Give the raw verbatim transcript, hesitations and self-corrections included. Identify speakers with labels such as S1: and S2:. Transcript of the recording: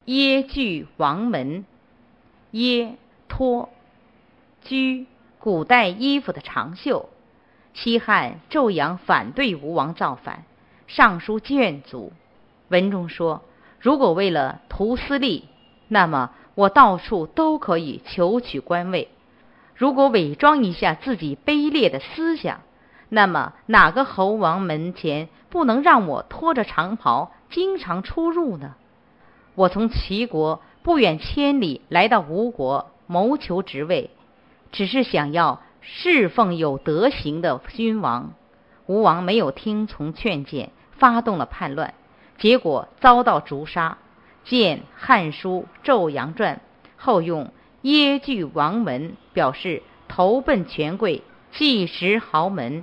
S1: 耶具王门。耶脱居，古代衣服的长袖。西汉纣阳反对吴王造反，上书劝阻。文中说，如果为了图私利，那么我到处都可以求取官位；如果伪装一下自己卑劣的思想，那么哪个侯王门前不能让我拖着长袍经常出入呢？我从齐国不远千里来到吴国谋求职位，只是想要侍奉有德行的君王。吴王没有听从劝谏，发动了叛乱，结果遭到诛杀。见《汉书·纣阳传》，后用耶具王门表示投奔权贵，即食豪门。